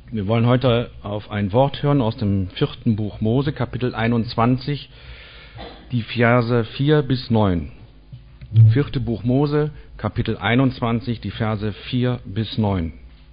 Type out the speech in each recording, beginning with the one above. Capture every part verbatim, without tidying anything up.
Wir wollen heute auf ein Wort hören aus dem vierten Buch Mose, Kapitel einundzwanzig, die Verse vier bis neun. Vierte Buch Mose, Kapitel einundzwanzig, die Verse vier bis neun.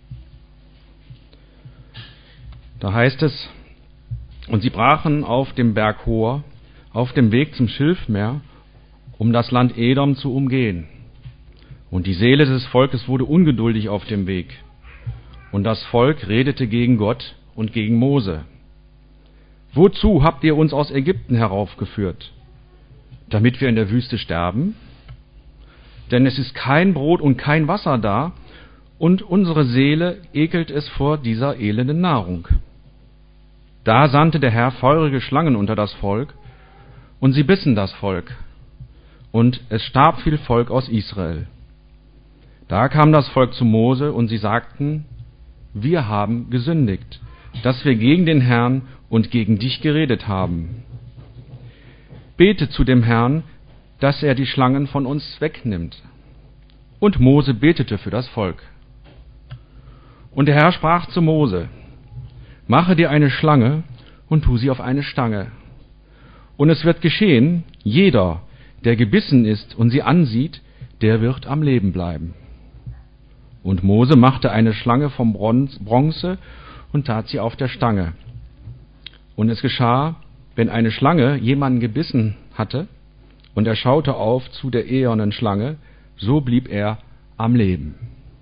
Da heißt es: Und sie brachen auf dem Berg Hor, auf dem Weg zum Schilfmeer, um das Land Edom zu umgehen. Und die Seele des Volkes wurde ungeduldig auf dem Weg. Und das Volk redete gegen Gott und gegen Mose. Wozu habt ihr uns aus Ägypten heraufgeführt? Damit wir in der Wüste sterben? Denn es ist kein Brot und kein Wasser da, und unsere Seele ekelt es vor dieser elenden Nahrung. Da sandte der Herr feurige Schlangen unter das Volk, und sie bissen das Volk, und es starb viel Volk aus Israel. Da kam das Volk zu Mose, und sie sagten: Wir haben gesündigt, dass wir gegen den Herrn und gegen dich geredet haben. Bete zu dem Herrn, dass er die Schlangen von uns wegnimmt. Und Mose betete für das Volk. Und der Herr sprach zu Mose: Mache dir eine Schlange und tu sie auf eine Stange. Und es wird geschehen, jeder, der gebissen ist und sie ansieht, der wird am Leben bleiben. Und Mose machte eine Schlange vom Bronze und tat sie auf der Stange. Und es geschah, wenn eine Schlange jemanden gebissen hatte, und er schaute auf zu der ehernen Schlange, so blieb er am Leben.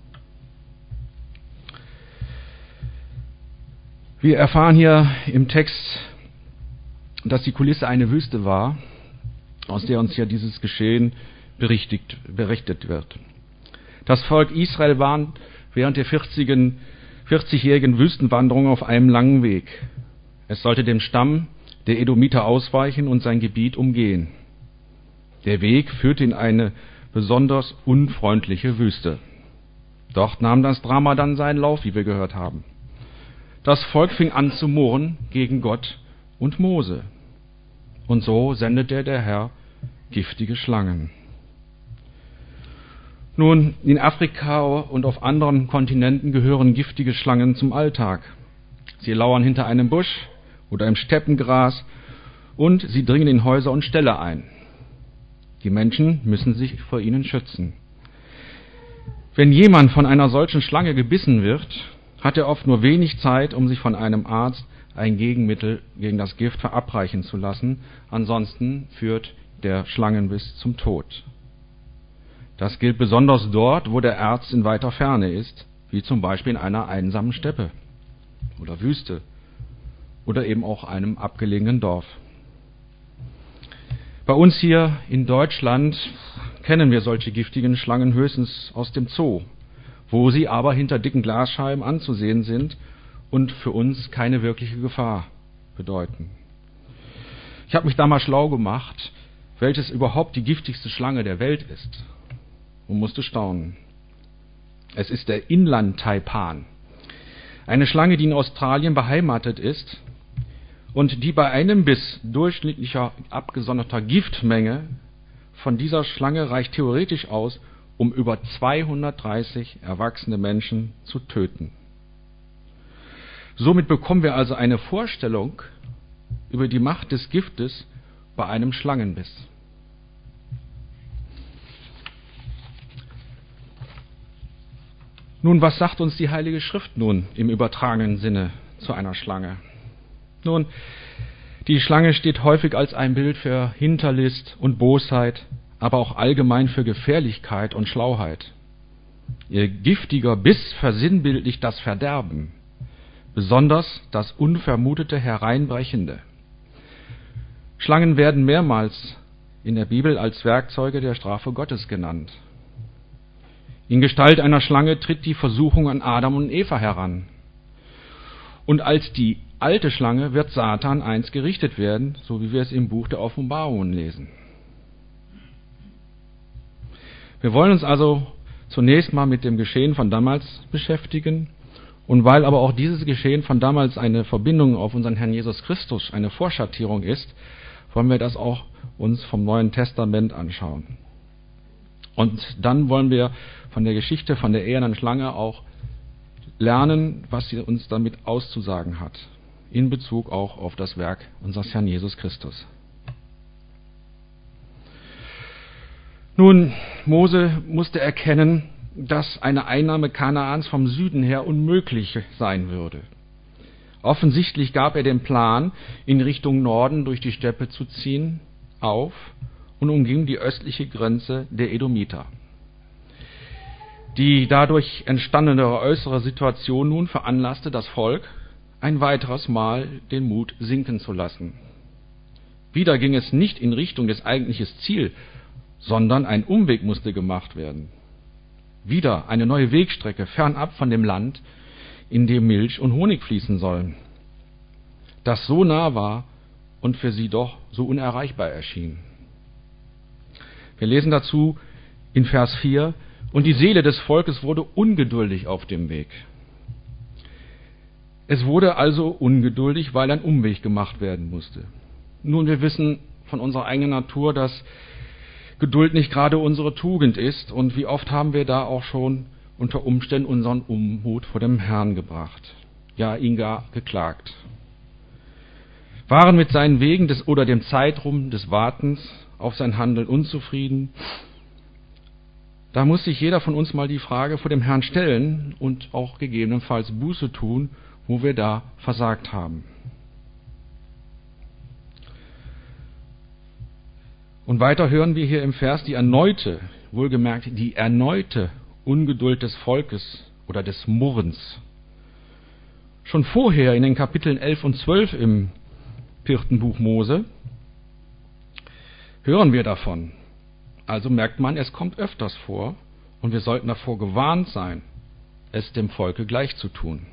Wir erfahren hier im Text, dass die Kulisse eine Wüste war, aus der uns ja dieses Geschehen berichtigt, berichtet wird. Das Volk Israel war während der vierzigjährigen Wüstenwanderung auf einem langen Weg. Es sollte dem Stamm der Edomiter ausweichen und sein Gebiet umgehen. Der Weg führte in eine besonders unfreundliche Wüste. Dort nahm das Drama dann seinen Lauf, wie wir gehört haben. Das Volk fing an zu murren gegen Gott und Mose. Und so sendete der Herr giftige Schlangen. Nun, in Afrika und auf anderen Kontinenten gehören giftige Schlangen zum Alltag. Sie lauern hinter einem Busch oder im Steppengras und sie dringen in Häuser und Ställe ein. Die Menschen müssen sich vor ihnen schützen. Wenn jemand von einer solchen Schlange gebissen wird, hat er oft nur wenig Zeit, um sich von einem Arzt ein Gegenmittel gegen das Gift verabreichen zu lassen. Ansonsten führt der Schlangenbiss zum Tod. Das gilt besonders dort, wo der Arzt in weiter Ferne ist, wie zum Beispiel in einer einsamen Steppe oder Wüste oder eben auch einem abgelegenen Dorf. Bei uns hier in Deutschland kennen wir solche giftigen Schlangen höchstens aus dem Zoo, wo sie aber hinter dicken Glasscheiben anzusehen sind und für uns keine wirkliche Gefahr bedeuten. Ich habe mich da mal schlau gemacht, welches überhaupt die giftigste Schlange der Welt ist, und musste staunen. Es ist der Inland-Taipan, eine Schlange, die in Australien beheimatet ist und die bei einem Biss durchschnittlicher abgesonderter Giftmenge von dieser Schlange reicht theoretisch aus, um über zweihundertdreißig erwachsene Menschen zu töten. Somit bekommen wir also eine Vorstellung über die Macht des Giftes bei einem Schlangenbiss. Nun, was sagt uns die Heilige Schrift nun im übertragenen Sinne zu einer Schlange? Nun, die Schlange steht häufig als ein Bild für Hinterlist und Bosheit, aber auch allgemein für Gefährlichkeit und Schlauheit. Ihr giftiger Biss versinnbildlicht das Verderben, besonders das Unvermutete Hereinbrechende. Schlangen werden mehrmals in der Bibel als Werkzeuge der Strafe Gottes genannt. In Gestalt einer Schlange tritt die Versuchung an Adam und Eva heran. Und als die alte Schlange wird Satan einst gerichtet werden, so wie wir es im Buch der Offenbarungen lesen. Wir wollen uns also zunächst mal mit dem Geschehen von damals beschäftigen. Und weil aber auch dieses Geschehen von damals eine Verbindung auf unseren Herrn Jesus Christus, eine Vorschattierung ist, wollen wir das auch uns vom Neuen Testament anschauen. Und dann wollen wir von der Geschichte von der ehernen Schlange auch lernen, was sie uns damit auszusagen hat, in Bezug auch auf das Werk unseres Herrn Jesus Christus. Nun, Mose musste erkennen, dass eine Einnahme Kanaans vom Süden her unmöglich sein würde. Offensichtlich gab er den Plan, in Richtung Norden durch die Steppe zu ziehen, auf und umging die östliche Grenze der Edomiter. Die dadurch entstandene äußere Situation nun veranlasste das Volk, ein weiteres Mal den Mut sinken zu lassen. Wieder ging es nicht in Richtung des eigentlichen Ziels, sondern ein Umweg musste gemacht werden. Wieder eine neue Wegstrecke fernab von dem Land, in dem Milch und Honig fließen sollen, das so nah war und für sie doch so unerreichbar erschien. Wir lesen dazu in Vers vier: Und die Seele des Volkes wurde ungeduldig auf dem Weg. Es wurde also ungeduldig, weil ein Umweg gemacht werden musste. Nun, wir wissen von unserer eigenen Natur, dass Geduld nicht gerade unsere Tugend ist, und wie oft haben wir da auch schon unter Umständen unseren Unmut vor dem Herrn gebracht, ja ihn gar geklagt. Waren mit seinen Wegen des oder dem Zeitraum des Wartens auf sein Handeln unzufrieden, da muss sich jeder von uns mal die Frage vor dem Herrn stellen und auch gegebenenfalls Buße tun, wo wir da versagt haben. Und weiter hören wir hier im Vers die erneute, wohlgemerkt die erneute Ungeduld des Volkes oder des Murrens. Schon vorher in den Kapiteln elf und zwölf im vierten Buch Mose hören wir davon. Also merkt man, es kommt öfters vor und wir sollten davor gewarnt sein, es dem Volke gleich zu tun.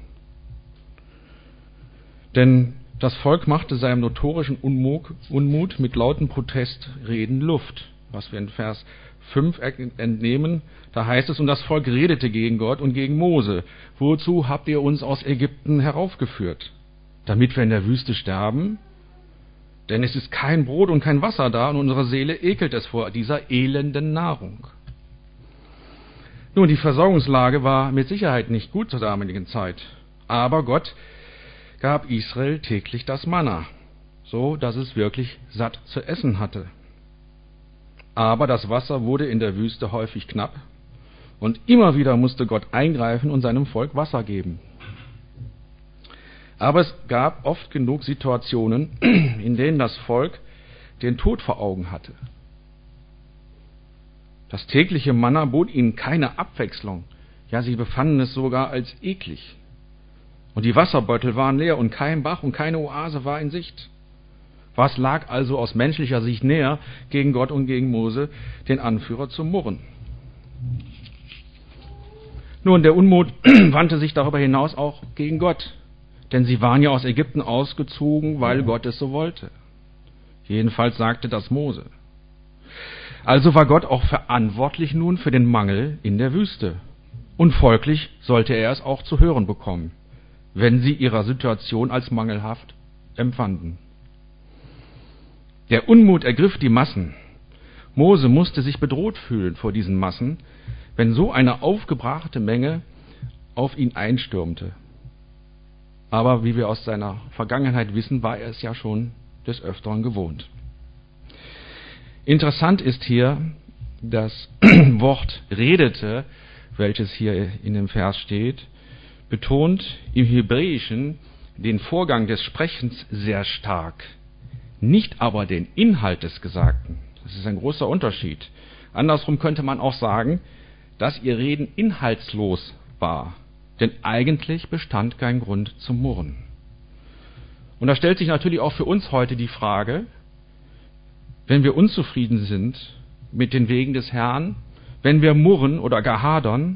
Denn das Volk machte seinem notorischen Unmut, Unmut mit lauten Protestreden Luft, was wir in Vers fünf entnehmen. Da heißt es, und das Volk redete gegen Gott und gegen Mose: Wozu habt ihr uns aus Ägypten heraufgeführt? Damit wir in der Wüste sterben? Denn es ist kein Brot und kein Wasser da, und unsere Seele ekelt es vor dieser elenden Nahrung. Nun, die Versorgungslage war mit Sicherheit nicht gut zur damaligen Zeit, aber Gott gab Israel täglich das Manna, so dass es wirklich satt zu essen hatte. Aber das Wasser wurde in der Wüste häufig knapp, und immer wieder musste Gott eingreifen und seinem Volk Wasser geben. Aber es gab oft genug Situationen, in denen das Volk den Tod vor Augen hatte. Das tägliche Manna bot ihnen keine Abwechslung, ja, sie befanden es sogar als eklig. Und die Wasserbeutel waren leer und kein Bach und keine Oase war in Sicht. Was lag also aus menschlicher Sicht näher, gegen Gott und gegen Mose, den Anführer zu murren? Nun, der Unmut wandte sich darüber hinaus auch gegen Gott, denn sie waren ja aus Ägypten ausgezogen, weil Gott es so wollte. Jedenfalls sagte das Mose. Also war Gott auch verantwortlich nun für den Mangel in der Wüste. Und folglich sollte er es auch zu hören bekommen, wenn sie ihre Situation als mangelhaft empfanden. Der Unmut ergriff die Massen. Mose musste sich bedroht fühlen vor diesen Massen, wenn so eine aufgebrachte Menge auf ihn einstürmte. Aber wie wir aus seiner Vergangenheit wissen, war er es ja schon des Öfteren gewohnt. Interessant ist hier das Wort redete, welches hier in dem Vers steht, betont im Hebräischen den Vorgang des Sprechens sehr stark, nicht aber den Inhalt des Gesagten. Das ist ein großer Unterschied. Andersrum könnte man auch sagen, dass ihr Reden inhaltslos war, denn eigentlich bestand kein Grund zum Murren. Und da stellt sich natürlich auch für uns heute die Frage, wenn wir unzufrieden sind mit den Wegen des Herrn, wenn wir murren oder gar hadern,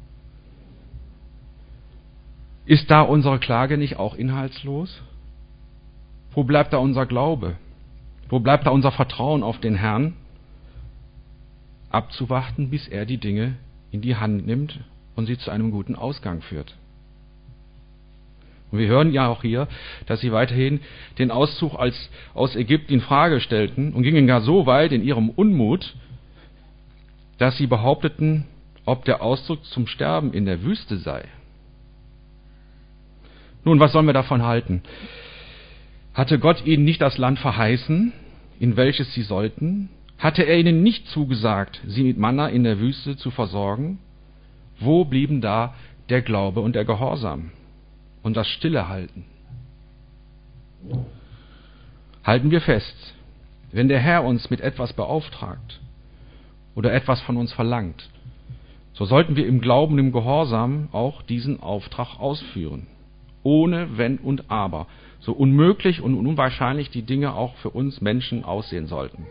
ist da unsere Klage nicht auch inhaltslos? Wo bleibt da unser Glaube? Wo bleibt da unser Vertrauen auf den Herrn? Abzuwarten, bis er die Dinge in die Hand nimmt und sie zu einem guten Ausgang führt. Und wir hören ja auch hier, dass sie weiterhin den Auszug als, aus Ägypten in Frage stellten und gingen gar so weit in ihrem Unmut, dass sie behaupteten, ob der Auszug zum Sterben in der Wüste sei. Nun, was sollen wir davon halten? Hatte Gott ihnen nicht das Land verheißen, in welches sie sollten? Hatte er ihnen nicht zugesagt, sie mit Manna in der Wüste zu versorgen? Wo blieben da der Glaube und der Gehorsam und das Stillehalten? Halten wir fest, wenn der Herr uns mit etwas beauftragt oder etwas von uns verlangt, so sollten wir im Glauben und im Gehorsam auch diesen Auftrag ausführen, ohne Wenn und Aber, so unmöglich und unwahrscheinlich die Dinge auch für uns Menschen aussehen sollten.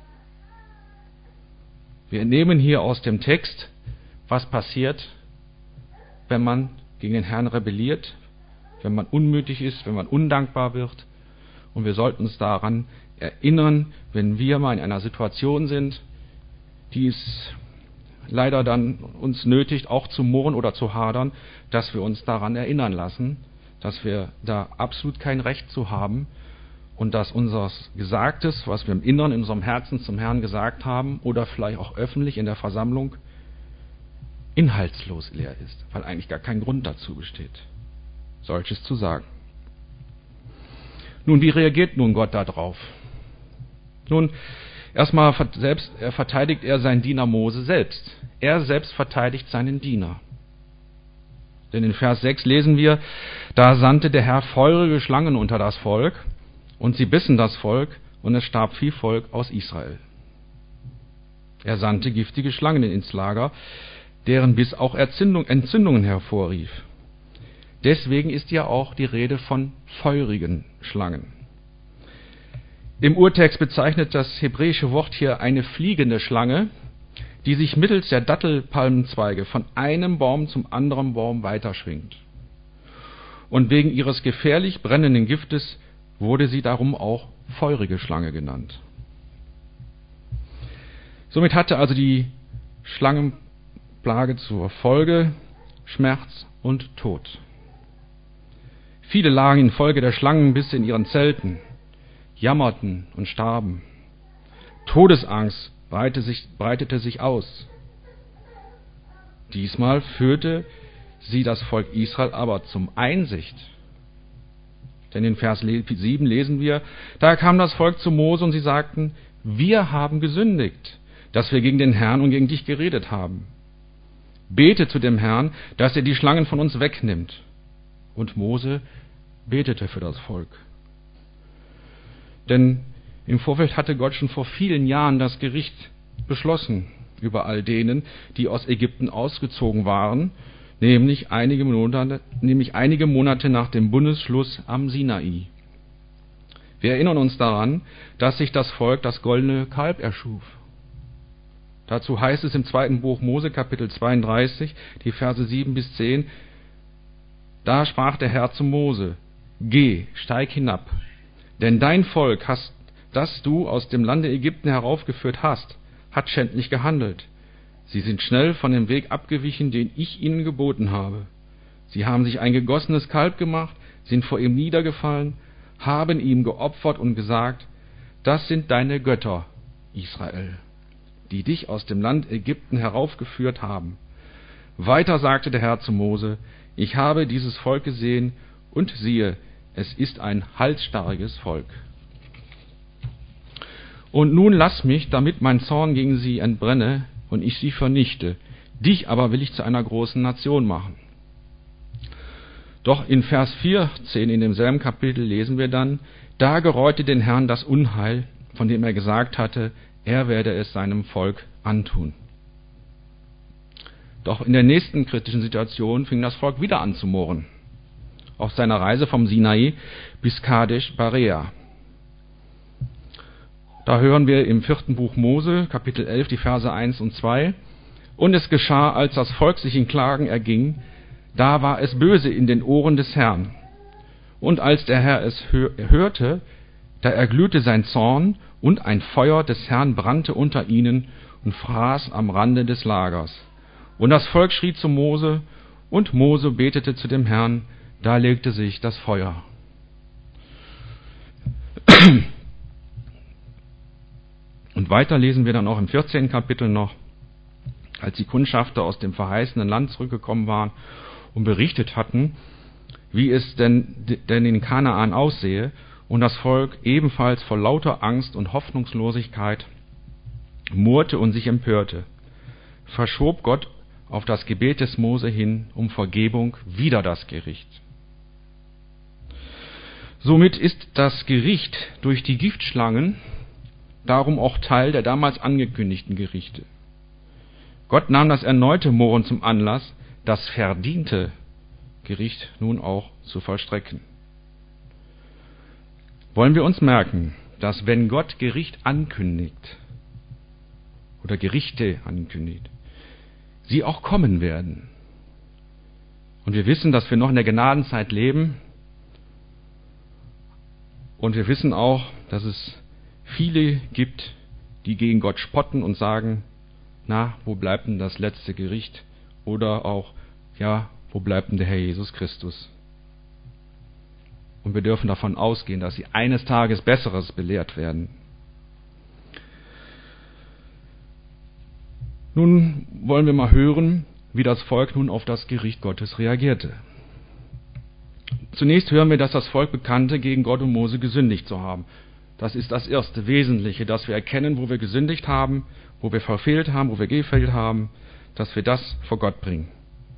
Wir entnehmen hier aus dem Text, was passiert, wenn man gegen den Herrn rebelliert, wenn man unmütig ist, wenn man undankbar wird. Und wir sollten uns daran erinnern, wenn wir mal in einer Situation sind, die es leider dann uns nötigt, auch zu murren oder zu hadern, dass wir uns daran erinnern lassen, dass wir da absolut kein Recht zu haben und dass unser Gesagtes, was wir im Inneren, in unserem Herzen zum Herrn gesagt haben oder vielleicht auch öffentlich in der Versammlung, inhaltslos leer ist, weil eigentlich gar kein Grund dazu besteht, solches zu sagen. Nun, wie reagiert nun Gott darauf? Nun, erstmal selbst er verteidigt er seinen Diener Mose selbst. Er selbst verteidigt seinen Diener. Denn in Vers sechs lesen wir, da sandte der Herr feurige Schlangen unter das Volk, und sie bissen das Volk, und es starb viel Volk aus Israel. Er sandte giftige Schlangen ins Lager, deren Biss auch Entzündung, Entzündungen hervorrief. Deswegen ist ja auch die Rede von feurigen Schlangen. Im Urtext bezeichnet das hebräische Wort hier eine fliegende Schlange, die sich mittels der Dattelpalmenzweige von einem Baum zum anderen Baum weiterschwingt. Und wegen ihres gefährlich brennenden Giftes wurde sie darum auch feurige Schlange genannt. Somit hatte also die Schlangenplage zur Folge Schmerz und Tod. Viele lagen infolge der Schlangenbisse in ihren Zelten, jammerten und starben. Todesangst breitete sich, breitete sich aus. Diesmal führte sie das Volk Israel aber zum Einsicht. Denn in Vers sieben lesen wir, da kam das Volk zu Mose und sie sagten, wir haben gesündigt, dass wir gegen den Herrn und gegen dich geredet haben. Bete zu dem Herrn, dass er die Schlangen von uns wegnimmt. Und Mose betete für das Volk. Denn im Vorfeld hatte Gott schon vor vielen Jahren das Gericht beschlossen über all denen, die aus Ägypten ausgezogen waren, nämlich einige Monate, nämlich einige Monate nach dem Bundesschluss am Sinai. Wir erinnern uns daran, dass sich das Volk das goldene Kalb erschuf. Dazu heißt es im zweiten Buch Mose, Kapitel zweiunddreißig, die Verse sieben bis zehn, da sprach der Herr zu Mose, geh, steig hinab, denn dein Volk, hast, das du aus dem Lande Ägypten heraufgeführt hast, hat schändlich gehandelt. Sie sind schnell von dem Weg abgewichen, den ich ihnen geboten habe. Sie haben sich ein gegossenes Kalb gemacht, sind vor ihm niedergefallen, haben ihm geopfert und gesagt, das sind deine Götter, Israel, die dich aus dem Land Ägypten heraufgeführt haben. Weiter sagte der Herr zu Mose, ich habe dieses Volk gesehen und siehe, es ist ein halsstarriges Volk. Und nun lass mich, damit mein Zorn gegen sie entbrenne und ich sie vernichte. Dich aber will ich zu einer großen Nation machen. Doch in Vers vierzehn in demselben Kapitel lesen wir dann, da gereute den Herrn das Unheil, von dem er gesagt hatte, er werde es seinem Volk antun. Doch in der nächsten kritischen Situation fing das Volk wieder an zu murren. Auf seiner Reise vom Sinai bis Kadesh Barnea. Da hören wir im vierten Buch Mose, Kapitel elf, die Verse eins und zwei. Und es geschah, als das Volk sich in Klagen erging, da war es böse in den Ohren des Herrn. Und als der Herr es hörte, da erglühte sein Zorn, und ein Feuer des Herrn brannte unter ihnen und fraß am Rande des Lagers. Und das Volk schrie zu Mose, und Mose betete zu dem Herrn, da legte sich das Feuer. Und weiter lesen wir dann auch im vierzehnten Kapitel noch, als die Kundschafter aus dem verheißenen Land zurückgekommen waren und berichtet hatten, wie es denn, denn in Kanaan aussehe, und das Volk ebenfalls vor lauter Angst und Hoffnungslosigkeit murrte und sich empörte, verschob Gott auf das Gebet des Mose hin um Vergebung wieder das Gericht. Somit ist das Gericht durch die Giftschlangen darum auch Teil der damals angekündigten Gerichte. Gott nahm das erneute Murren zum Anlass, das verdiente Gericht nun auch zu vollstrecken. Wollen wir uns merken, dass wenn Gott Gericht ankündigt oder Gerichte ankündigt, sie auch kommen werden. Und wir wissen, dass wir noch in der Gnadenzeit leben, und wir wissen auch, dass es viele gibt, die gegen Gott spotten und sagen, na, wo bleibt denn das letzte Gericht? Oder auch, ja, wo bleibt denn der Herr Jesus Christus? Und wir dürfen davon ausgehen, dass sie eines Tages Besseres belehrt werden. Nun wollen wir mal hören, wie das Volk nun auf das Gericht Gottes reagierte. Zunächst hören wir, dass das Volk bekannte, gegen Gott und Mose gesündigt zu haben. Das ist das erste Wesentliche, dass wir erkennen, wo wir gesündigt haben, wo wir verfehlt haben, wo wir gefehlt haben, dass wir das vor Gott bringen.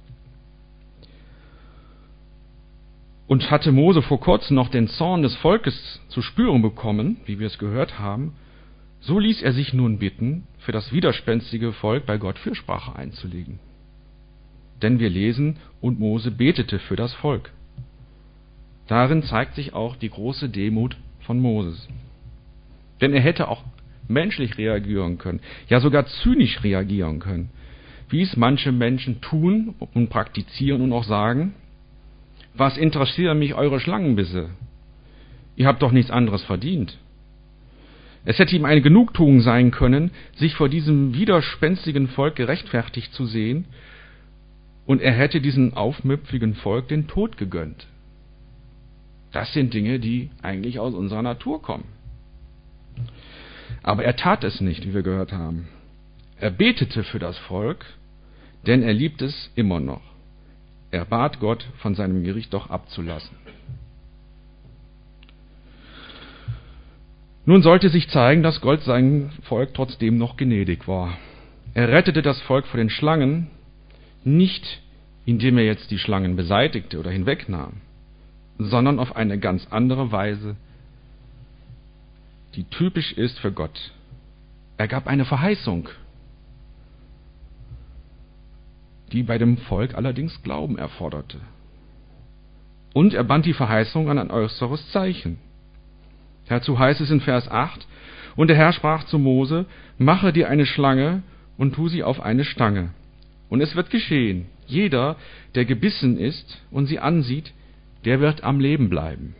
Und hatte Mose vor kurzem noch den Zorn des Volkes zu spüren bekommen, wie wir es gehört haben, so ließ er sich nun bitten, für das widerspenstige Volk bei Gott Fürsprache einzulegen. Denn wir lesen, und Mose betete für das Volk. Darin zeigt sich auch die große Demut von Moses. Denn er hätte auch menschlich reagieren können, ja sogar zynisch reagieren können, wie es manche Menschen tun und praktizieren und auch sagen, was interessieren mich eure Schlangenbisse? Ihr habt doch nichts anderes verdient. Es hätte ihm eine Genugtuung sein können, sich vor diesem widerspenstigen Volk gerechtfertigt zu sehen, und er hätte diesem aufmüpfigen Volk den Tod gegönnt. Das sind Dinge, die eigentlich aus unserer Natur kommen. Aber er tat es nicht, wie wir gehört haben. Er betete für das Volk, denn er liebt es immer noch. Er bat Gott, von seinem Gericht doch abzulassen. Nun sollte sich zeigen, dass Gott seinem Volk trotzdem noch gnädig war. Er rettete das Volk vor den Schlangen, nicht indem er jetzt die Schlangen beseitigte oder hinwegnahm, sondern auf eine ganz andere Weise, die typisch ist für Gott. Er gab eine Verheißung, die bei dem Volk allerdings Glauben erforderte. Und er band die Verheißung an ein äußeres Zeichen. Dazu heißt es in Vers acht, und der Herr sprach zu Mose, mache dir eine Schlange und tu sie auf eine Stange. Und es wird geschehen, jeder, der gebissen ist und sie ansieht, der wird am Leben bleiben.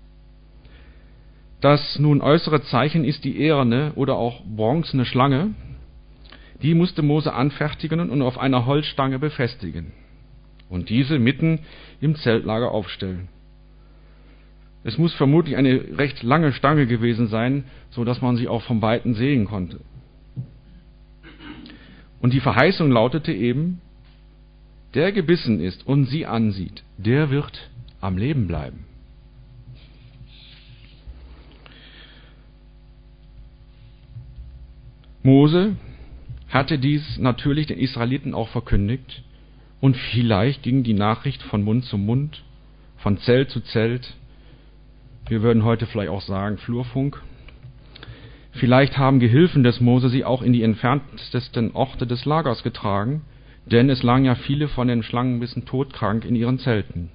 Das nun äußere Zeichen ist die eherne oder auch bronzene Schlange. Die musste Mose anfertigen und auf einer Holzstange befestigen und diese mitten im Zeltlager aufstellen. Es muss vermutlich eine recht lange Stange gewesen sein, so dass man sie auch vom Weiten sehen konnte. Und die Verheißung lautete eben, der gebissen ist und sie ansieht, der wird am Leben bleiben. Mose hatte dies natürlich den Israeliten auch verkündigt, und vielleicht ging die Nachricht von Mund zu Mund, von Zelt zu Zelt. Wir würden heute vielleicht auch sagen Flurfunk. Vielleicht haben Gehilfen des Mose sie auch in die entferntesten Orte des Lagers getragen, denn es lagen ja viele von den Schlangenbissen todkrank in ihren Zelten.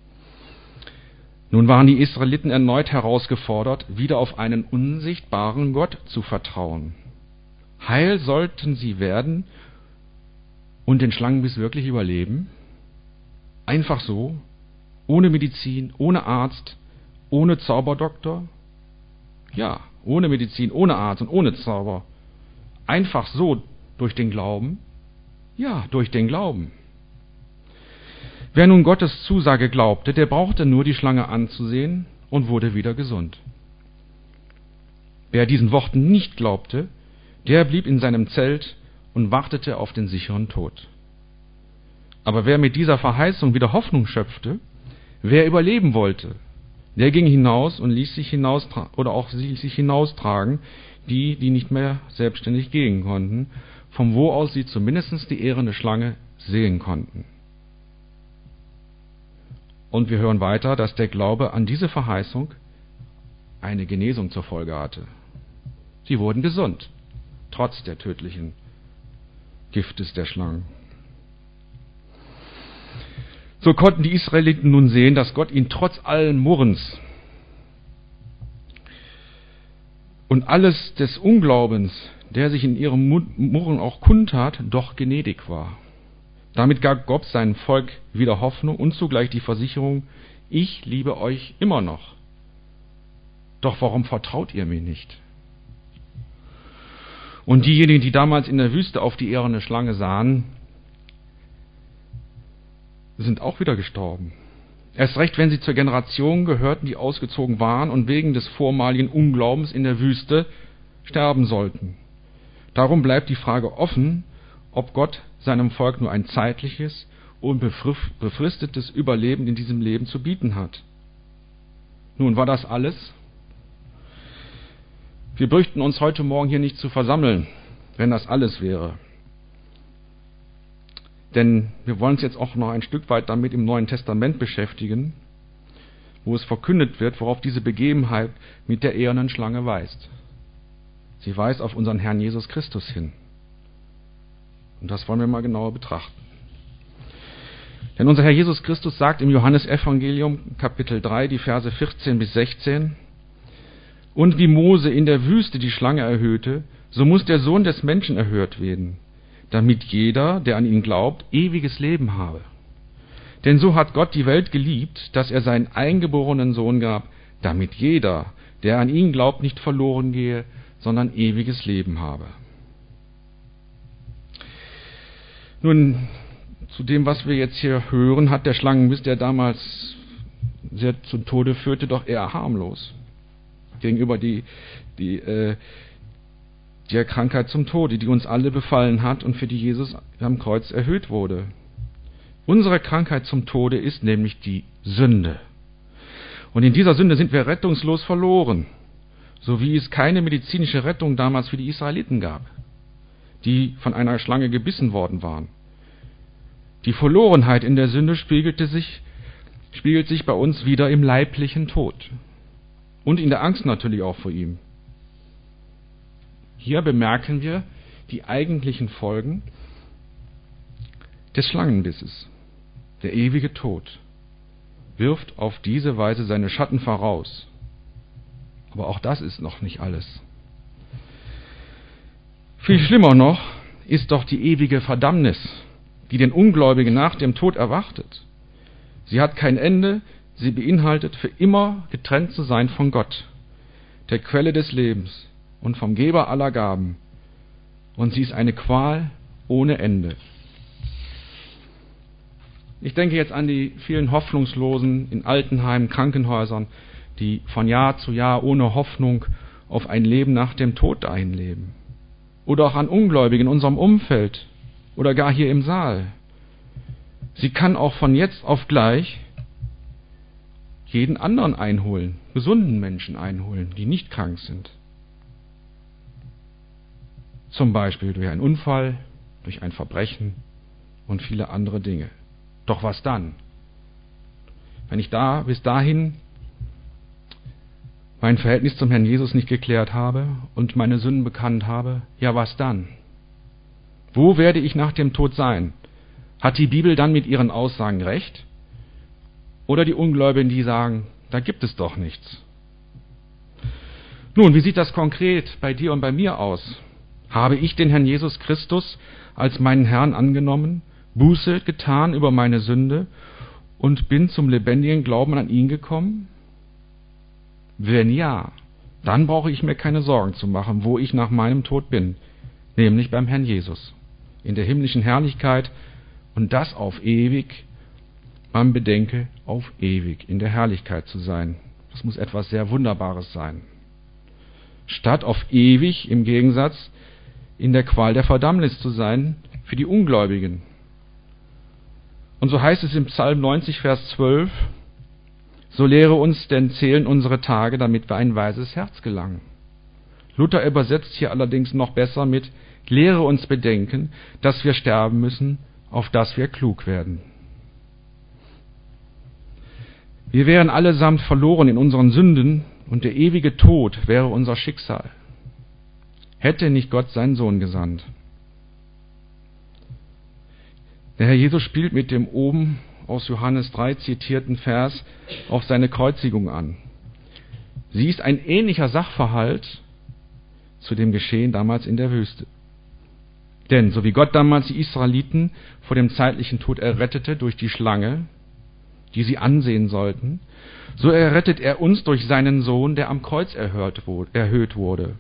Nun waren die Israeliten erneut herausgefordert, wieder auf einen unsichtbaren Gott zu vertrauen. Heil sollten sie werden und den Schlangenbiss wirklich überleben? Einfach so, ohne Medizin, ohne Arzt, ohne Zauberdoktor? Ja, ohne Medizin, ohne Arzt und ohne Zauber. Einfach so durch den Glauben? Ja, durch den Glauben. Wer nun Gottes Zusage glaubte, der brauchte nur die Schlange anzusehen und wurde wieder gesund. Wer diesen Worten nicht glaubte, der blieb in seinem Zelt und wartete auf den sicheren Tod. Aber wer mit dieser Verheißung wieder Hoffnung schöpfte, Wer überleben wollte, der ging hinaus und ließ sich hinaus oder auch sich hinaustragen, die, die nicht mehr selbstständig gehen konnten, von wo aus sie zumindest die ehrende Schlange sehen konnten. Und wir hören weiter, dass der Glaube an diese Verheißung eine Genesung zur Folge hatte. Sie wurden gesund, trotz der tödlichen Giftes der Schlangen. So konnten die Israeliten nun sehen, dass Gott ihnen trotz allen Murrens und alles des Unglaubens, der sich in ihrem Murren auch kundtat, doch gnädig war. Damit gab Gott seinem Volk wieder Hoffnung und zugleich die Versicherung: Ich liebe euch immer noch. Doch warum vertraut ihr mir nicht? Und diejenigen, die damals in der Wüste auf die ehrende Schlange sahen, sind auch wieder gestorben. Erst recht, wenn sie zur Generation gehörten, die ausgezogen waren und wegen des vormaligen Unglaubens in der Wüste sterben sollten. Darum bleibt die Frage offen, ob Gott seinem Volk nur ein zeitliches und befristetes Überleben in diesem Leben zu bieten hat. Nun, war das alles? Wir bräuchten uns heute Morgen hier nicht zu versammeln, wenn das alles wäre. Denn wir wollen uns jetzt auch noch ein Stück weit damit im Neuen Testament beschäftigen, wo es verkündet wird, worauf diese Begebenheit mit der ehernen Schlange weist. Sie weist auf unseren Herrn Jesus Christus hin. Und das wollen wir mal genauer betrachten. Denn unser Herr Jesus Christus sagt im Johannesevangelium Kapitel drei, die Verse vierzehn bis sechzehn: Und wie Mose in der Wüste die Schlange erhöhte, so muss der Sohn des Menschen erhöht werden, damit jeder, der an ihn glaubt, ewiges Leben habe. Denn so hat Gott die Welt geliebt, dass er seinen eingeborenen Sohn gab, damit jeder, der an ihn glaubt, nicht verloren gehe, sondern ewiges Leben habe. Nun, zu dem, was wir jetzt hier hören, hat der Schlangenbiss, der damals sehr zum Tode führte, doch eher harmlos gegenüber die, die, äh, der Krankheit zum Tode, die uns alle befallen hat und für die Jesus am Kreuz erhöht wurde. Unsere Krankheit zum Tode ist nämlich die Sünde. Und in dieser Sünde sind wir rettungslos verloren, so wie es keine medizinische Rettung damals für die Israeliten gab, die von einer Schlange gebissen worden waren. Die Verlorenheit in der Sünde spiegelte sich, spiegelt sich bei uns wieder im leiblichen Tod und in der Angst natürlich auch vor ihm. Hier bemerken wir die eigentlichen Folgen des Schlangenbisses. Der ewige Tod wirft auf diese Weise seine Schatten voraus. Aber auch das ist noch nicht alles. Viel schlimmer noch ist doch die ewige Verdammnis, die den Ungläubigen nach dem Tod erwartet. Sie hat kein Ende, sie beinhaltet für immer getrennt zu sein von Gott, der Quelle des Lebens und vom Geber aller Gaben. Und sie ist eine Qual ohne Ende. Ich denke jetzt an die vielen Hoffnungslosen in Altenheimen, Krankenhäusern, die von Jahr zu Jahr ohne Hoffnung auf ein Leben nach dem Tod einleben. Oder auch an Ungläubigen in unserem Umfeld oder gar hier im Saal. Sie kann auch von jetzt auf gleich jeden anderen einholen, gesunden Menschen einholen, die nicht krank sind. Zum Beispiel durch einen Unfall, durch ein Verbrechen und viele andere Dinge. Doch was dann? Wenn ich da bis dahin mein Verhältnis zum Herrn Jesus nicht geklärt habe und meine Sünden bekannt habe, ja was dann? Wo werde ich nach dem Tod sein? Hat die Bibel dann mit ihren Aussagen recht? Oder die Ungläubigen, die sagen, da gibt es doch nichts? Nun, wie sieht das konkret bei dir und bei mir aus? Habe ich den Herrn Jesus Christus als meinen Herrn angenommen, Buße getan über meine Sünde und bin zum lebendigen Glauben an ihn gekommen? Wenn ja, dann brauche ich mir keine Sorgen zu machen, wo ich nach meinem Tod bin, nämlich beim Herrn Jesus, in der himmlischen Herrlichkeit, und das auf ewig. Man bedenke, auf ewig in der Herrlichkeit zu sein. Das muss etwas sehr Wunderbares sein. Statt auf ewig im Gegensatz in der Qual der Verdammnis zu sein für die Ungläubigen. Und so heißt es im Psalm neunzig, Vers zwölf: so lehre uns denn zählen unsere Tage, damit wir ein weises Herz gelangen. Luther übersetzt hier allerdings noch besser mit: Lehre uns bedenken, dass wir sterben müssen, auf dass wir klug werden. Wir wären allesamt verloren in unseren Sünden, und der ewige Tod wäre unser Schicksal, hätte nicht Gott seinen Sohn gesandt. Der Herr Jesus spielt mit dem oben aus Johannes drei zitierten Vers auf seine Kreuzigung an. Sie ist ein ähnlicher Sachverhalt zu dem Geschehen damals in der Wüste. Denn so wie Gott damals die Israeliten vor dem zeitlichen Tod errettete durch die Schlange, die sie ansehen sollten, so errettet er uns durch seinen Sohn, der am Kreuz erhöht wurde.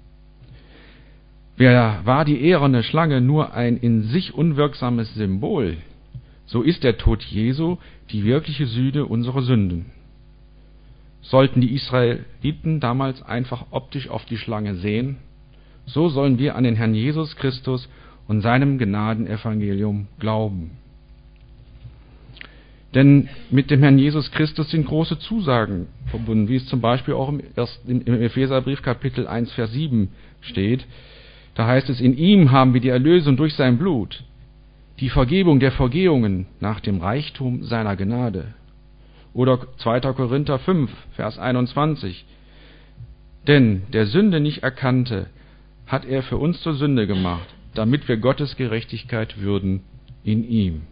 Wer war die eherne Schlange nur ein in sich unwirksames Symbol, so ist der Tod Jesu die wirkliche Sühne unserer Sünden. Sollten die Israeliten damals einfach optisch auf die Schlange sehen, so sollen wir an den Herrn Jesus Christus und seinem Gnadenevangelium glauben. Denn mit dem Herrn Jesus Christus sind große Zusagen verbunden, wie es zum Beispiel auch im, im Epheserbrief Kapitel eins, Vers sieben steht. Da heißt es: In ihm haben wir die Erlösung durch sein Blut, die Vergebung der Vergehungen nach dem Reichtum seiner Gnade. Oder zweiter Korinther fünf, Vers einundzwanzig. Denn der Sünde nicht erkannte, hat er für uns zur Sünde gemacht, damit wir Gottes Gerechtigkeit würden in ihm.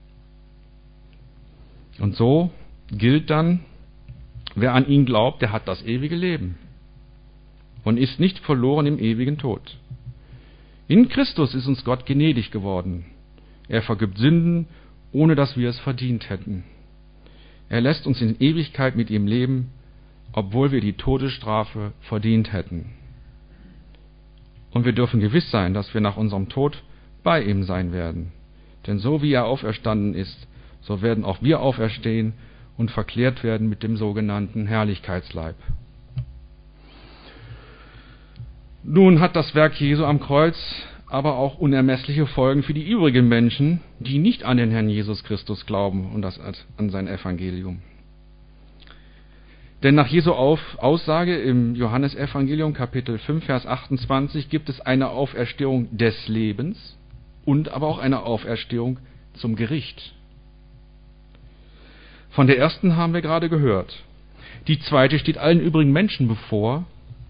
Und so gilt dann, wer an ihn glaubt, der hat das ewige Leben und ist nicht verloren im ewigen Tod. In Christus ist uns Gott gnädig geworden. Er vergibt Sünden, ohne dass wir es verdient hätten. Er lässt uns in Ewigkeit mit ihm leben, obwohl wir die Todesstrafe verdient hätten. Und wir dürfen gewiss sein, dass wir nach unserem Tod bei ihm sein werden. Denn so wie er auferstanden ist, so werden auch wir auferstehen und verklärt werden mit dem sogenannten Herrlichkeitsleib. Nun hat das Werk Jesu am Kreuz aber auch unermessliche Folgen für die übrigen Menschen, die nicht an den Herrn Jesus Christus glauben und das an sein Evangelium. Denn nach Jesu Auf, Aussage im Johannesevangelium Kapitel fünf, Vers achtundzwanzig gibt es eine Auferstehung des Lebens und aber auch eine Auferstehung zum Gericht. Von der ersten haben wir gerade gehört. Die zweite steht allen übrigen Menschen bevor,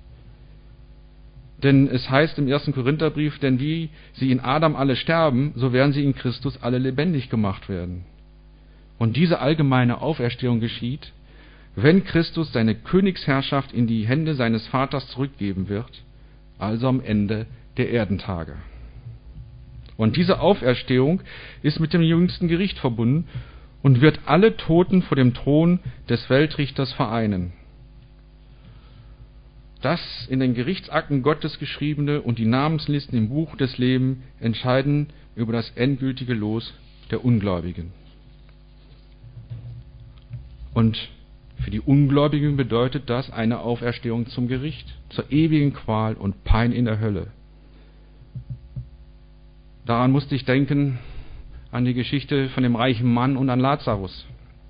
denn es heißt im ersten Korintherbrief: Denn wie sie in Adam alle sterben, so werden sie in Christus alle lebendig gemacht werden. Und diese allgemeine Auferstehung geschieht, wenn Christus seine Königsherrschaft in die Hände seines Vaters zurückgeben wird, also am Ende der Erdentage. Und diese Auferstehung ist mit dem jüngsten Gericht verbunden und wird alle Toten vor dem Thron des Weltrichters vereinen. Das in den Gerichtsakten Gottes geschriebene und die Namenslisten im Buch des Lebens entscheiden über das endgültige Los der Ungläubigen. Und für die Ungläubigen bedeutet das eine Auferstehung zum Gericht, zur ewigen Qual und Pein in der Hölle. Daran musste ich denken, an die Geschichte von dem reichen Mann und an Lazarus.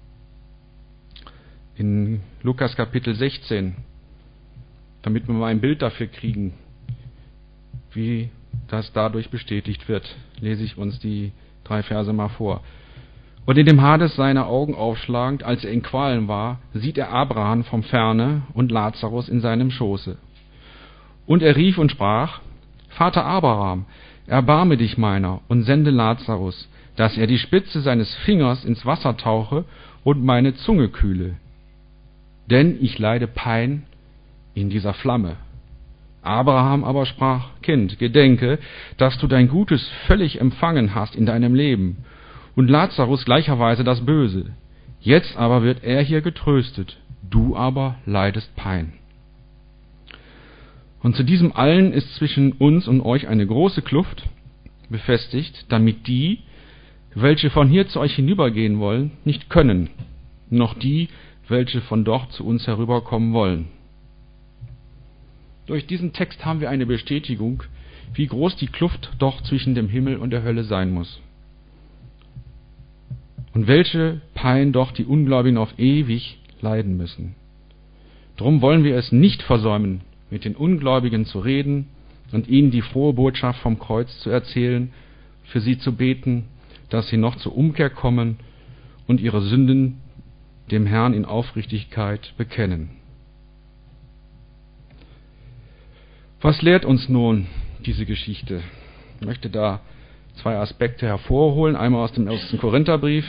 In Lukas Kapitel sechzehn, damit wir mal ein Bild dafür kriegen, wie das dadurch bestätigt wird, lese ich uns die drei Verse mal vor. Und in dem Hades seine Augen aufschlagend, als er in Qualen war, sieht er Abraham vom Ferne und Lazarus in seinem Schoße. Und er rief und sprach: Vater Abraham, erbarme dich meiner und sende Lazarus, dass er die Spitze seines Fingers ins Wasser tauche und meine Zunge kühle. Denn ich leide Pein in dieser Flamme. Abraham aber sprach: Kind, gedenke, dass du dein Gutes völlig empfangen hast in deinem Leben, und Lazarus gleicherweise das Böse. Jetzt aber wird er hier getröstet, du aber leidest Pein. Und zu diesem allen ist zwischen uns und euch eine große Kluft befestigt, damit die, welche von hier zu euch hinübergehen wollen, nicht können, noch die, welche von dort zu uns herüberkommen wollen. Durch diesen Text haben wir eine Bestätigung, wie groß die Kluft doch zwischen dem Himmel und der Hölle sein muss. Und welche Pein doch die Ungläubigen auf ewig leiden müssen. Drum wollen wir es nicht versäumen, mit den Ungläubigen zu reden und ihnen die frohe Botschaft vom Kreuz zu erzählen, für sie zu beten, dass sie noch zur Umkehr kommen und ihre Sünden dem Herrn in Aufrichtigkeit bekennen. Was lehrt uns nun diese Geschichte? Ich möchte da zwei Aspekte hervorholen. Einmal aus dem ersten Korintherbrief,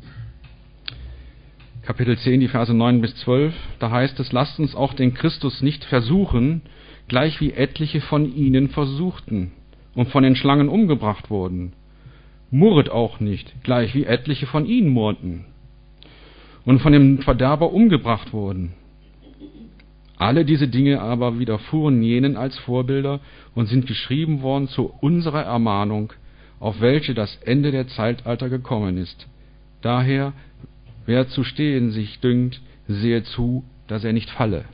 Kapitel zehn, die Verse neun bis zwölf. Da heißt es: Lasst uns auch den Christus nicht versuchen, gleich wie etliche von ihnen versuchten und von den Schlangen umgebracht wurden. Murret auch nicht, gleich wie etliche von ihnen murrten und von dem Verderber umgebracht wurden. Alle diese Dinge aber widerfuhren jenen als Vorbilder und sind geschrieben worden zu unserer Ermahnung, auf welche das Ende der Zeitalter gekommen ist. Daher, wer zu stehen sich dünkt, sehe zu, dass er nicht falle.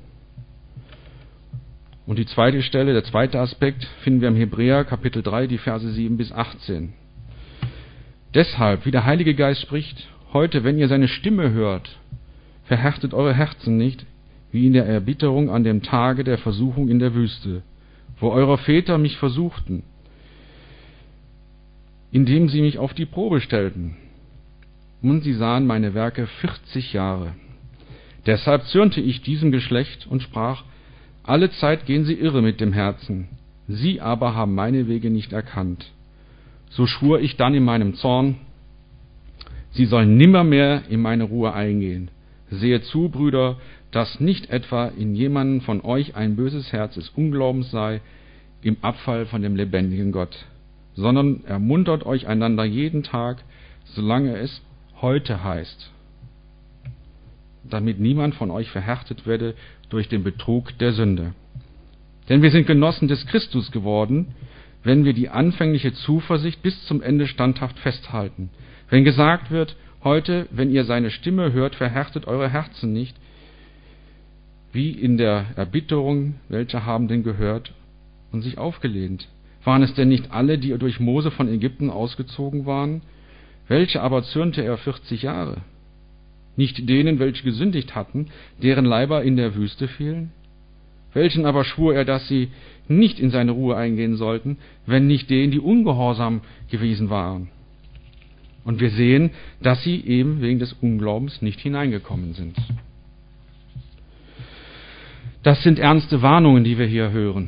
Und die zweite Stelle, der zweite Aspekt, finden wir im Hebräer Kapitel drei, die Verse sieben bis achtzehn. Deshalb, wie der Heilige Geist spricht, heute, wenn ihr seine Stimme hört, verhärtet eure Herzen nicht, wie in der Erbitterung an dem Tage der Versuchung in der Wüste, wo eure Väter mich versuchten, indem sie mich auf die Probe stellten. Und sie sahen meine Werke vierzig Jahre. Deshalb zürnte ich diesem Geschlecht und sprach: Alle Zeit gehen sie irre mit dem Herzen, sie aber haben meine Wege nicht erkannt. So schwur ich dann in meinem Zorn, sie sollen nimmermehr in meine Ruhe eingehen. Sehet zu, Brüder, dass nicht etwa in jemandem von euch ein böses Herz des Unglaubens sei, im Abfall von dem lebendigen Gott, sondern ermuntert euch einander jeden Tag, solange es heute heißt, damit niemand von euch verhärtet werde durch den Betrug der Sünde. Denn wir sind Genossen des Christus geworden, wenn wir die anfängliche Zuversicht bis zum Ende standhaft festhalten. Wenn gesagt wird, heute, wenn ihr seine Stimme hört, verhärtet eure Herzen nicht, wie in der Erbitterung, welche haben denn gehört und sich aufgelehnt? Waren es denn nicht alle, die durch Mose von Ägypten ausgezogen waren? Welche aber zürnte er vierzig Jahre? Nicht denen, welche gesündigt hatten, deren Leiber in der Wüste fielen? Welchen aber schwur er, dass sie nicht in seine Ruhe eingehen sollten, wenn nicht denen, die ungehorsam gewesen waren? Und wir sehen, dass sie eben wegen des Unglaubens nicht hineingekommen sind. Das sind ernste Warnungen, die wir hier hören.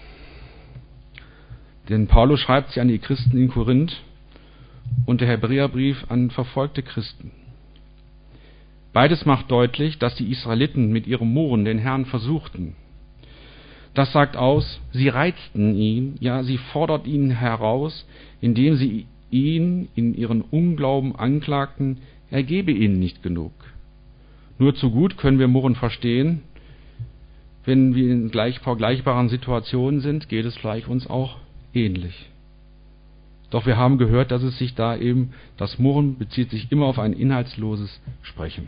Denn Paulus schreibt sie an die Christen in Korinth und der Hebräerbrief an verfolgte Christen. Beides macht deutlich, dass die Israeliten mit ihrem Murren den Herrn versuchten. Das sagt aus, sie reizten ihn, ja, sie fordert ihn heraus, indem sie ihn in ihren Unglauben anklagten, er gebe ihnen nicht genug. Nur zu gut können wir Murren verstehen. Wenn wir in gleich vergleichbaren Situationen sind, geht es vielleicht uns auch ähnlich. Doch wir haben gehört, dass es sich da eben, das Murren bezieht sich immer auf ein inhaltsloses Sprechen.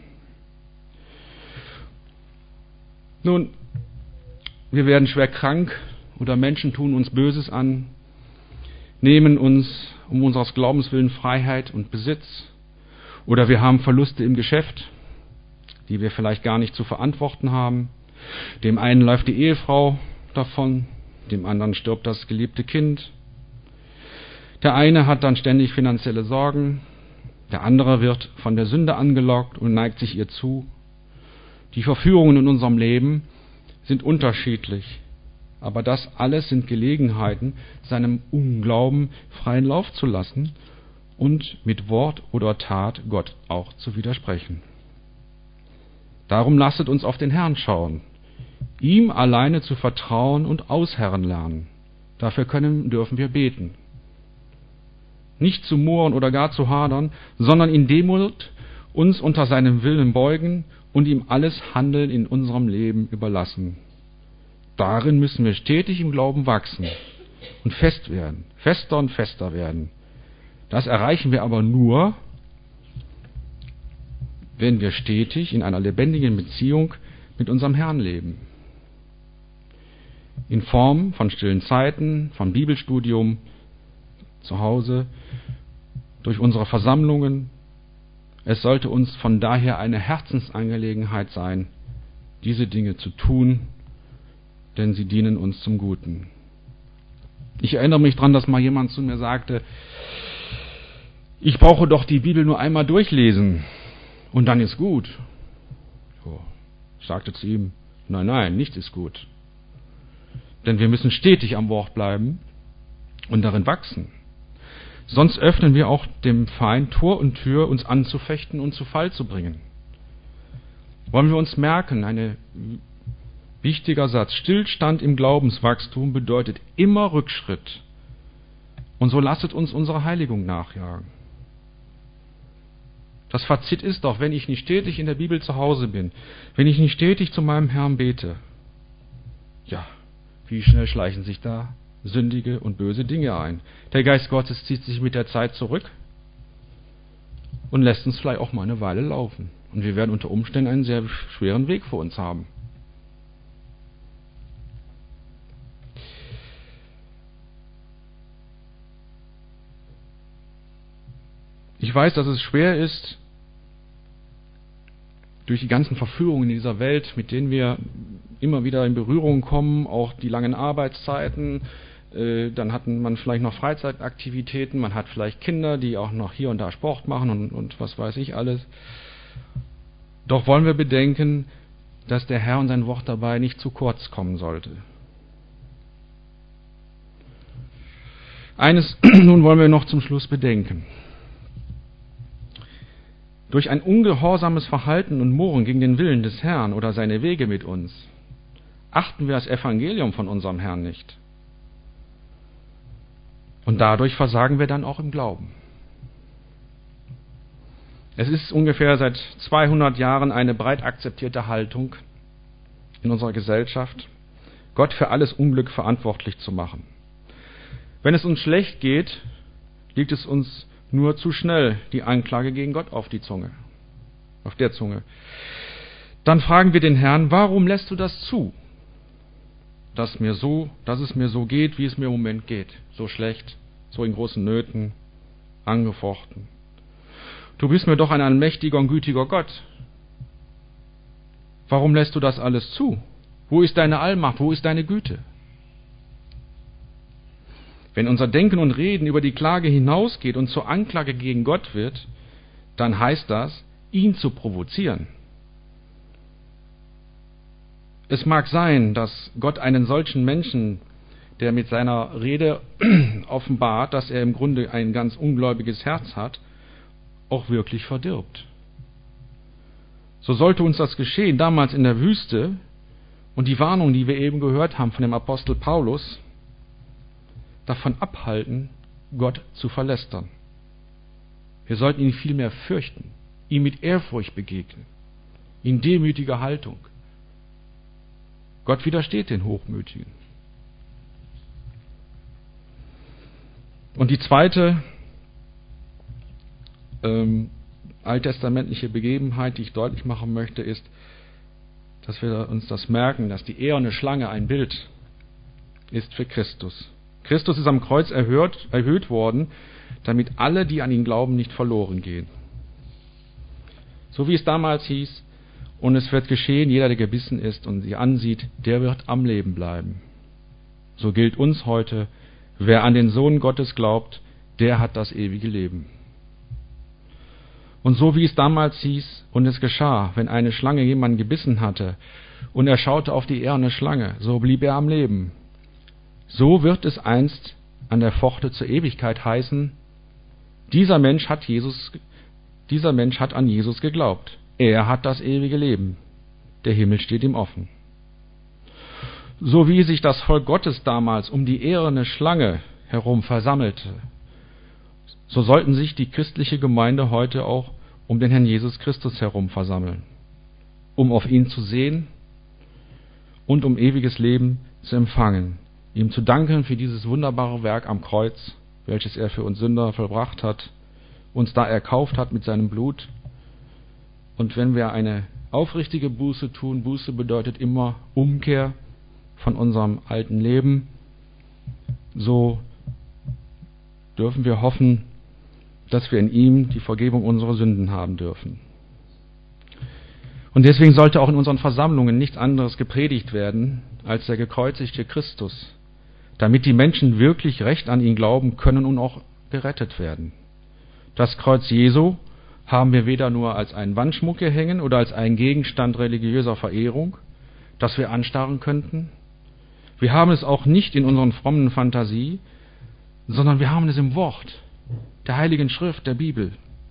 Nun, wir werden schwer krank oder Menschen tun uns Böses an, nehmen uns um unseres Glaubens willen Freiheit und Besitz, oder wir haben Verluste im Geschäft, die wir vielleicht gar nicht zu verantworten haben. Dem einen läuft die Ehefrau davon, dem anderen stirbt das geliebte Kind. Der eine hat dann ständig finanzielle Sorgen, der andere wird von der Sünde angelockt und neigt sich ihr zu. Die Verführungen in unserem Leben sind unterschiedlich, aber das alles sind Gelegenheiten, seinem Unglauben freien Lauf zu lassen und mit Wort oder Tat Gott auch zu widersprechen. Darum lasset uns auf den Herrn schauen, ihm alleine zu vertrauen und ausharren lernen. Dafür können, dürfen wir beten. Nicht zu murren oder gar zu hadern, sondern in Demut uns unter seinem Willen beugen und ihm alles Handeln in unserem Leben überlassen. Darin müssen wir stetig im Glauben wachsen und fest werden, fester und fester werden. Das erreichen wir aber nur, wenn wir stetig in einer lebendigen Beziehung mit unserem Herrn leben. In Form von stillen Zeiten, von Bibelstudium zu Hause, durch unsere Versammlungen, Es sollte uns von daher eine Herzensangelegenheit sein, diese Dinge zu tun, denn sie dienen uns zum Guten. Ich erinnere mich daran, dass mal jemand zu mir sagte, ich brauche doch die Bibel nur einmal durchlesen und dann ist gut. So, ich sagte zu ihm, nein, nein, nichts ist gut. Denn wir müssen stetig am Wort bleiben und darin wachsen. Sonst öffnen wir auch dem Feind Tor und Tür, uns anzufechten und zu Fall zu bringen. Wollen wir uns merken, ein wichtiger Satz, Stillstand im Glaubenswachstum bedeutet immer Rückschritt. Und so lasset uns unsere Heiligung nachjagen. Das Fazit ist doch, wenn ich nicht stetig in der Bibel zu Hause bin, wenn ich nicht stetig zu meinem Herrn bete, ja, wie schnell schleichen sich da sündige und böse Dinge ein. Der Geist Gottes zieht sich mit der Zeit zurück und lässt uns vielleicht auch mal eine Weile laufen. Und wir werden unter Umständen einen sehr schweren Weg vor uns haben. Ich weiß, dass es schwer ist, durch die ganzen Verführungen in dieser Welt, mit denen wir immer wieder in Berührung kommen, auch die langen Arbeitszeiten, äh, dann hat man vielleicht noch Freizeitaktivitäten, man hat vielleicht Kinder, die auch noch hier und da Sport machen und, und was weiß ich alles. Doch wollen wir bedenken, dass der Herr und sein Wort dabei nicht zu kurz kommen sollte. Eines nun wollen wir noch zum Schluss bedenken. Durch ein ungehorsames Verhalten und Murren gegen den Willen des Herrn oder seine Wege mit uns achten wir das Evangelium von unserem Herrn nicht. Und dadurch versagen wir dann auch im Glauben. Es ist ungefähr seit zweihundert Jahren eine breit akzeptierte Haltung in unserer Gesellschaft, Gott für alles Unglück verantwortlich zu machen. Wenn es uns schlecht geht, liegt es uns nur zu schnell die Anklage gegen Gott auf die Zunge, auf der Zunge. Dann fragen wir den Herrn, warum lässt du das zu, dass mir so, dass es mir so geht, wie es mir im Moment geht, so schlecht, so in großen Nöten, angefochten. Du bist mir doch ein allmächtiger und gütiger Gott. Warum lässt du das alles zu? Wo ist deine Allmacht? Wo ist deine Güte? Wenn unser Denken und Reden über die Klage hinausgeht und zur Anklage gegen Gott wird, dann heißt das, ihn zu provozieren. Es mag sein, dass Gott einen solchen Menschen, der mit seiner Rede offenbart, dass er im Grunde ein ganz ungläubiges Herz hat, auch wirklich verdirbt. So sollte uns das geschehen, damals in der Wüste, und die Warnung, die wir eben gehört haben von dem Apostel Paulus, davon abhalten, Gott zu verlästern. Wir sollten ihn vielmehr fürchten, ihm mit Ehrfurcht begegnen, in demütiger Haltung. Gott widersteht den Hochmütigen. Und die zweite ähm, alttestamentliche Begebenheit, die ich deutlich machen möchte, ist, dass wir uns das merken, dass die eherne Schlange ein Bild ist für Christus. Christus ist am Kreuz erhöht, erhöht worden, damit alle, die an ihn glauben, nicht verloren gehen. So wie es damals hieß, und es wird geschehen, jeder, der gebissen ist und sie ansieht, der wird am Leben bleiben. So gilt uns heute, wer an den Sohn Gottes glaubt, der hat das ewige Leben. Und so wie es damals hieß, und es geschah, wenn eine Schlange jemanden gebissen hatte, und er schaute auf die eherne Schlange, so blieb er am Leben. So wird es einst an der Pforte zur Ewigkeit heißen, dieser Mensch hat Jesus, dieser Mensch hat an Jesus geglaubt. Er hat das ewige Leben. Der Himmel steht ihm offen. So wie sich das Volk Gottes damals um die eherne Schlange herum versammelte, so sollten sich die christliche Gemeinde heute auch um den Herrn Jesus Christus herum versammeln, um auf ihn zu sehen und um ewiges Leben zu empfangen. Ihm zu danken für dieses wunderbare Werk am Kreuz, welches er für uns Sünder vollbracht hat, uns da erkauft hat mit seinem Blut. Und wenn wir eine aufrichtige Buße tun, Buße bedeutet immer Umkehr von unserem alten Leben, so dürfen wir hoffen, dass wir in ihm die Vergebung unserer Sünden haben dürfen. Und deswegen sollte auch in unseren Versammlungen nichts anderes gepredigt werden als der gekreuzigte Christus, damit die Menschen wirklich recht an ihn glauben können und auch gerettet werden. Das Kreuz Jesu haben wir weder nur als einen Wandschmuck hier hängen oder als einen Gegenstand religiöser Verehrung, das wir anstarren könnten. Wir haben es auch nicht in unseren frommen Fantasie, sondern wir haben es im Wort der Heiligen Schrift, der Bibel.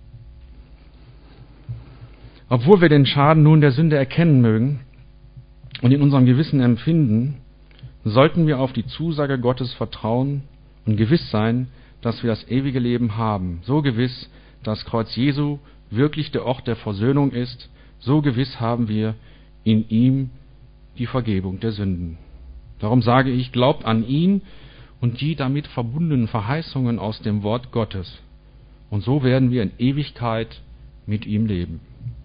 Obwohl wir den Schaden nun der Sünde erkennen mögen und in unserem Gewissen empfinden, sollten wir auf die Zusage Gottes vertrauen und gewiss sein, dass wir das ewige Leben haben. So gewiss, dass Kreuz Jesu wirklich der Ort der Versöhnung ist, so gewiss haben wir in ihm die Vergebung der Sünden. Darum sage ich, glaubt an ihn und die damit verbundenen Verheißungen aus dem Wort Gottes. Und so werden wir in Ewigkeit mit ihm leben.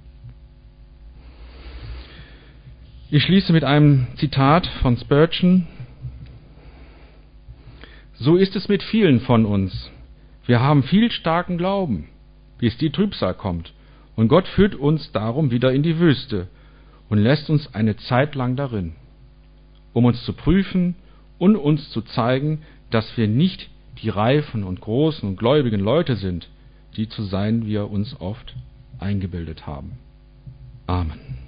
Ich schließe mit einem Zitat von Spurgeon. So ist es mit vielen von uns. Wir haben viel starken Glauben, bis die Trübsal kommt. Und Gott führt uns darum wieder in die Wüste und lässt uns eine Zeit lang darin, um uns zu prüfen und uns zu zeigen, dass wir nicht die reifen und großen und gläubigen Leute sind, die zu sein wir uns oft eingebildet haben. Amen.